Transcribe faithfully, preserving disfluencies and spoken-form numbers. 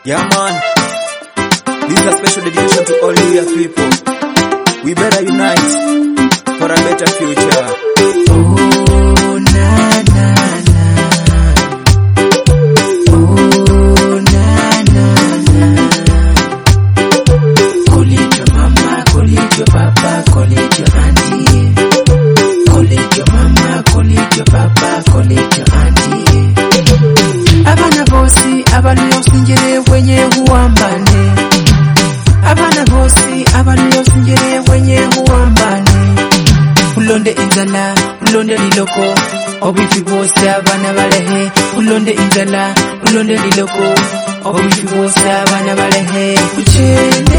Yeah man, this is a special dedication to all your people. We better unite for a better future. Oh na na na, oh na na na. Call it your mama, call it your papa, call it your auntie. Call it your mama, call it your papa, call it your auntie. Abana bosi abali osinjere wenye huambane. Abana bosi abali osinjere wenye huambane. Ulonde inzala, ulonde liloko. Obifi bosi abana balehe. Ulonde inzala, ulonde liloko. Obifi bosi abana balehe. Uchende